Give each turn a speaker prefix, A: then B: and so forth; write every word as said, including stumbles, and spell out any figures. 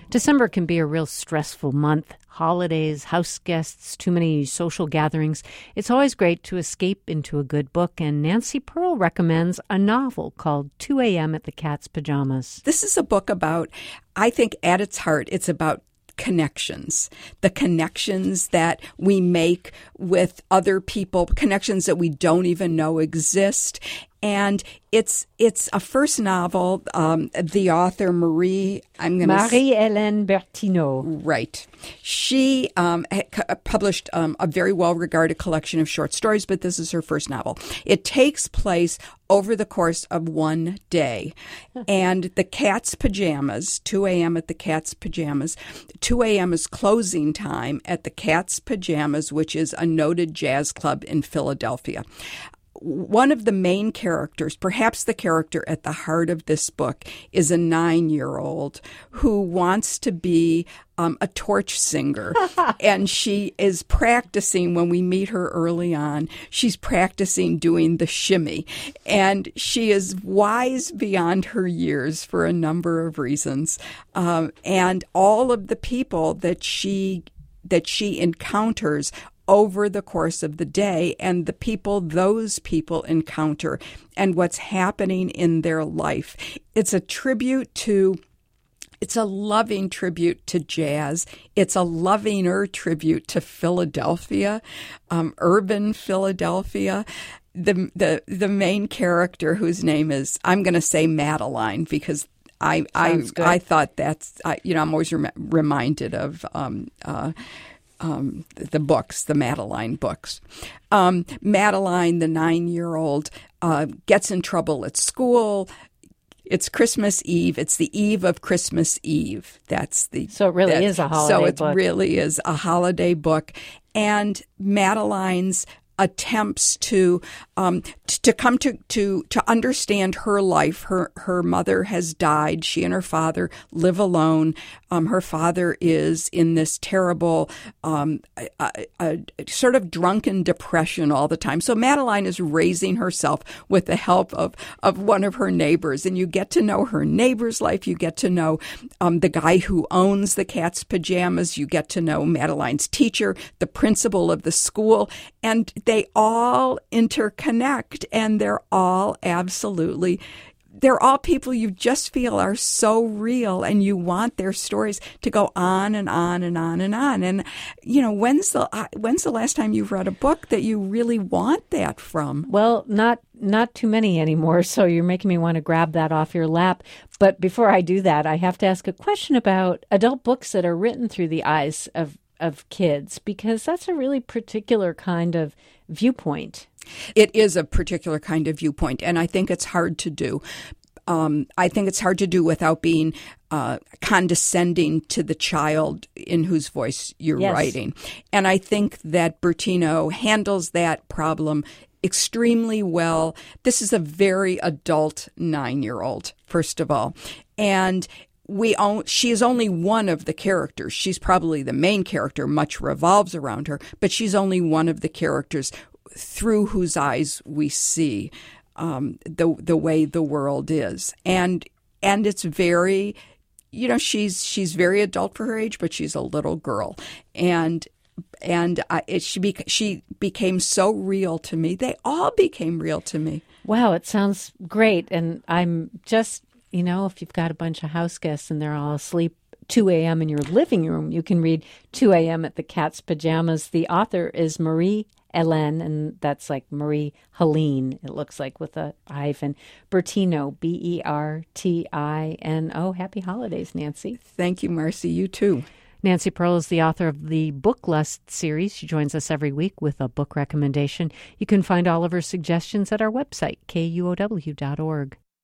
A: December can be a real stressful month. Holidays, house guests, too many social gatherings. It's always great to escape into a good book, and Nancy Pearl recommends a novel called two a.m. at the Cat's Pajamas.
B: This is a book about, I think at its heart, it's about connections, the connections that we make with other people, connections that we don't even know exist. And it's it's a first novel. Um, the author, Marie, I'm going to
A: Marie-Hélène Bertineau.
B: Right. She um, published um, a very well-regarded collection of short stories, but this is her first novel. It takes place over the course of one day. And the Cat's Pajamas, two a.m. at the Cat's Pajamas, two a.m. is closing time at the Cat's Pajamas, which is a noted jazz club in Philadelphia. One of the main characters, perhaps the character at the heart of this book, is a nine-year-old who wants to be um, a torch singer. And she is practicing, when we meet her early on, she's practicing doing the shimmy. And she is wise beyond her years for a number of reasons. Um, and all of the people that she that she encounters over the course of the day, and the people those people encounter and what's happening in their life. It's a tribute to, it's a loving tribute to jazz. It's a lovinger tribute to Philadelphia, um, urban Philadelphia. The, the, the main character, whose name is, I'm going to say Madeline, because I, I, I thought that's, I, you know, I'm always rem- reminded of, um, uh, Um, the books, the Madeline books. Um, Madeline, the nine-year-old, uh, gets in trouble at school. It's Christmas Eve. It's the eve of Christmas Eve. That's the
A: so it really
B: that,
A: is a holiday
B: so it
A: book.
B: really is a holiday book. And Madeline's attempts to um, t- to come to, to to understand her life. Her her mother has died. She and her father live alone. Um, her father is in this terrible um, a, a, a sort of drunken depression all the time. So Madeline is raising herself with the help of, of one of her neighbors. And you get to know her neighbor's life. You get to know um, the guy who owns the Cat's Pajamas. You get to know Madeline's teacher, the principal of the school. And they all interconnect, and they're all absolutely, they're all people you just feel are so real, and you want their stories to go on and on and on and on. And, you know, when's the when's the last time you've read a book that you really want that from?
A: Well, not not too many anymore, so you're making me want to grab that off your lap. But before I do that, I have to ask a question about adult books that are written through the eyes of of kids, because that's a really particular kind of viewpoint.
B: It is a particular kind of viewpoint, and I think it's hard to do. Um, I think it's hard to do without being uh, condescending to the child in whose voice you're
A: yes.
B: writing. And I think that Bertineau handles that problem extremely well. This is a very adult nine-year-old, first of all. And We own, she is only one of the characters. She's probably the main character. Much revolves around her, but she's only one of the characters through whose eyes we see um, the the way the world is. And and it's very, you know, she's she's very adult for her age, but she's a little girl, and and I, it, she bec- she became so real to me. They all became real to me.
A: Wow, it sounds great, and I'm just. You know, if you've got a bunch of house guests and they're all asleep, two a.m. in your living room, you can read two a.m. at the Cat's Pajamas. The author is Marie-Hélène, and that's like Marie-Helene, it looks like, with a hyphen. Bertineau, B E R T I N O. Happy holidays, Nancy.
B: Thank you, Marcy. You too.
A: Nancy Pearl is the author of the Book Lust series. She joins us every week with a book recommendation. You can find all of her suggestions at our website, K U O W dot org.